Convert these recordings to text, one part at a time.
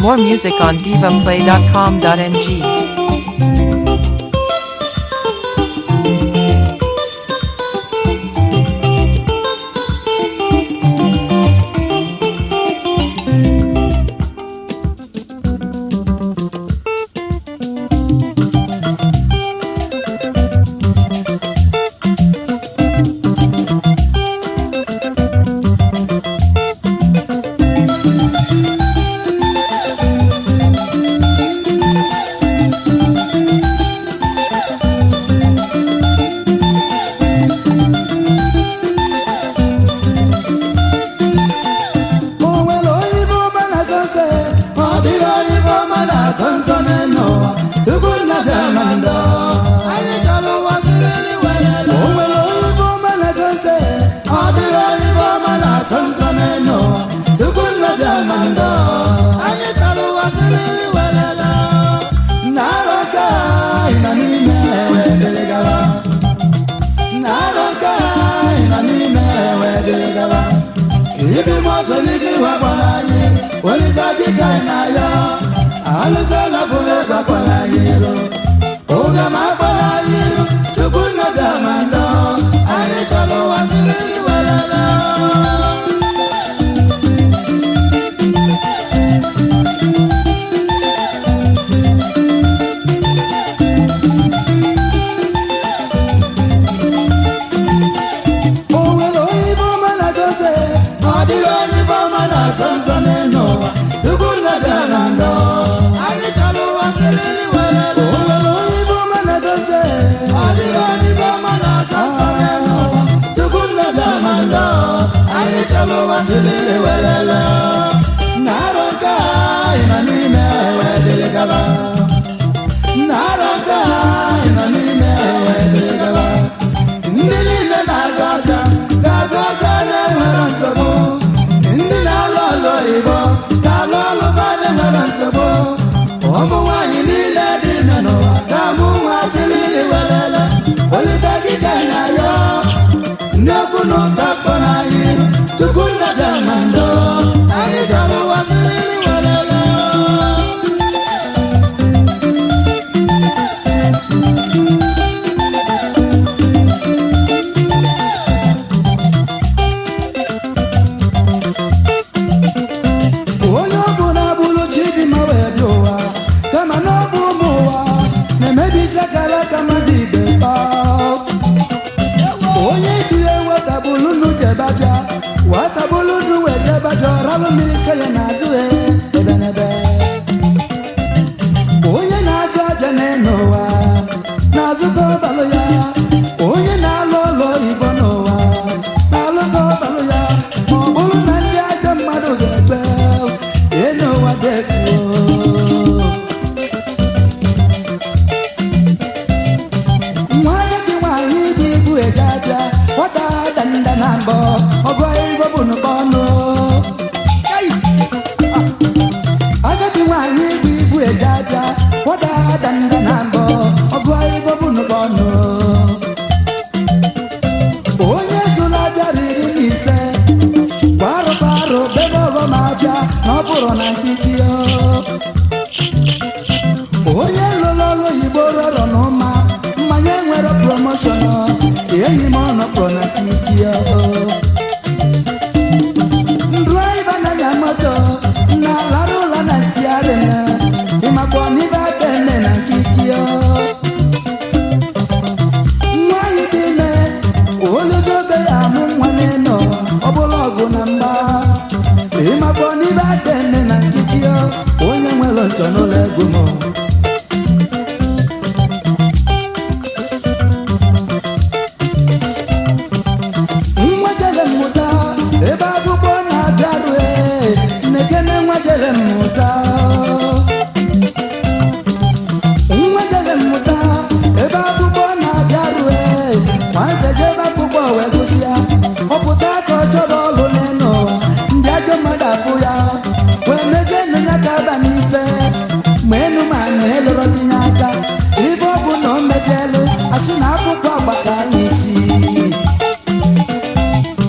More music on divaplay.com.ng.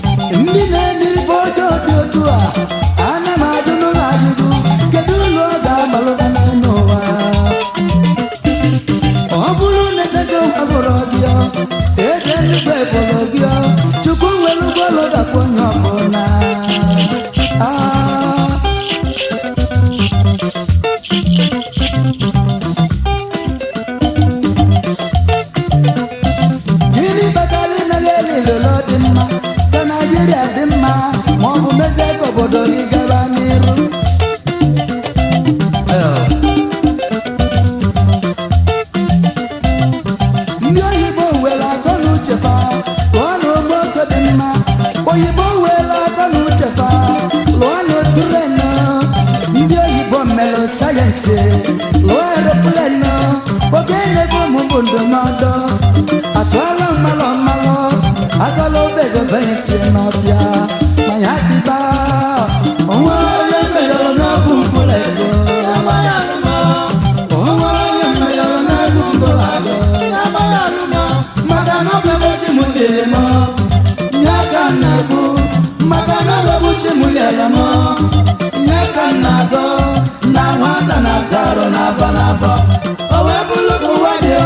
Ndị na-eme ibe ọjọọ dị otu a, ana m ajụ n'ụlọ ajụjụ, kedu ụlọ ọ ga udo gị gaba n'iru. Ndị oyibo were akọ na uche fa lụọ na moto dị mma. Oyibo were akọ na uche fa lụọ na trenu. Ndị oyibo mere sayensị lụọ aeroplenu. Oge na-ebe ụmụ ndụmọdụ atụọla mmalụ mmalụ agala obego bensi n'ọbịa ma ya dịba onwe onye meyọrọ n'ọbụ mkpụrụ ego onwe onye meyọrọ n'ọbụ mkpụrụ ego maka na ọbụbụchi m dịrị m nye ka m na-ekwu maka na ọbụbụchi m lere m nye ka m na-agụ na nwata na-asa arụ n'aba n'abọ o wee bụrụ ka ụwa dị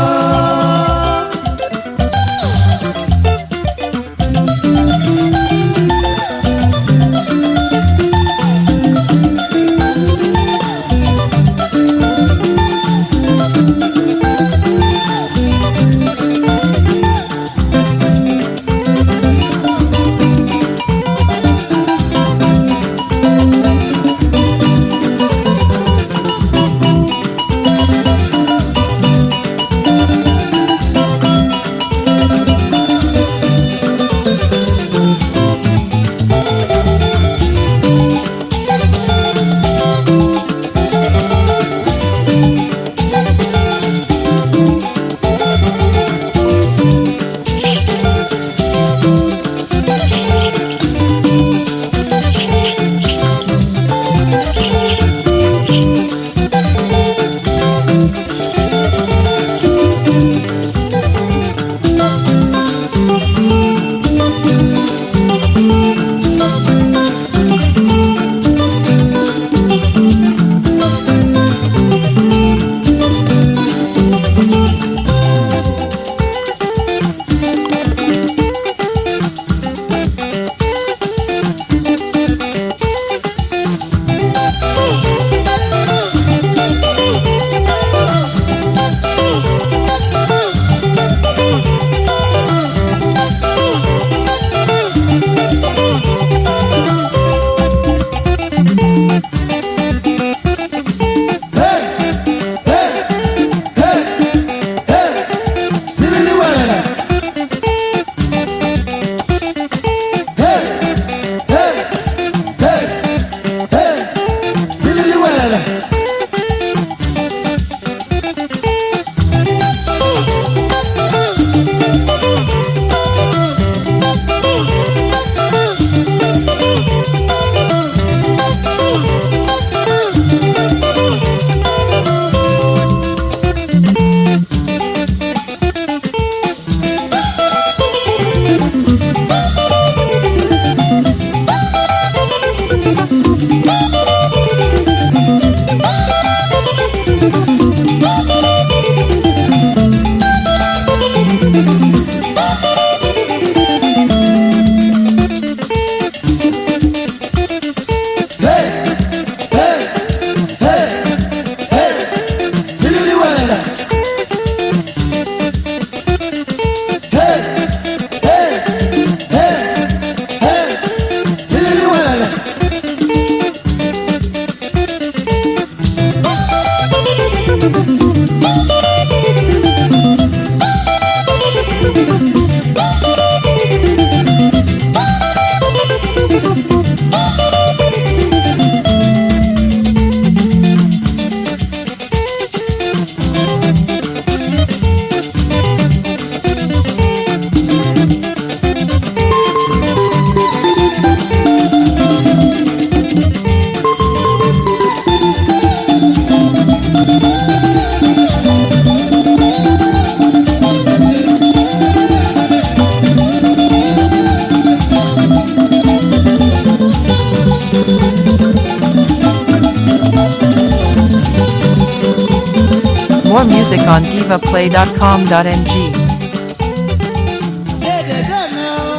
More music on divaplay.com.ng.